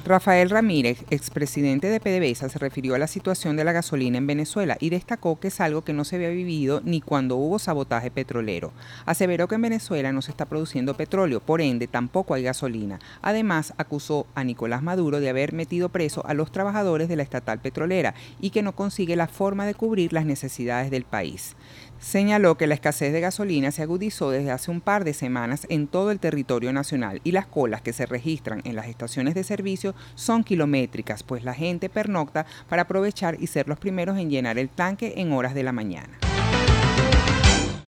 Rafael Ramírez, expresidente de PDVSA, se refirió a la situación de la gasolina en Venezuela y destacó que es algo que no se había vivido ni cuando hubo sabotaje petrolero. Aseveró que en Venezuela no se está produciendo petróleo, por ende tampoco hay gasolina. Además, acusó a Nicolás Maduro de haber metido preso a los trabajadores de la estatal petrolera y que no consigue la forma de cubrir las necesidades del país. Señaló que la escasez de gasolina se agudizó desde hace un par de semanas en todo el territorio nacional y las colas que se registran en las estaciones de servicio son kilométricas, pues la gente pernocta para aprovechar y ser los primeros en llenar el tanque en horas de la mañana.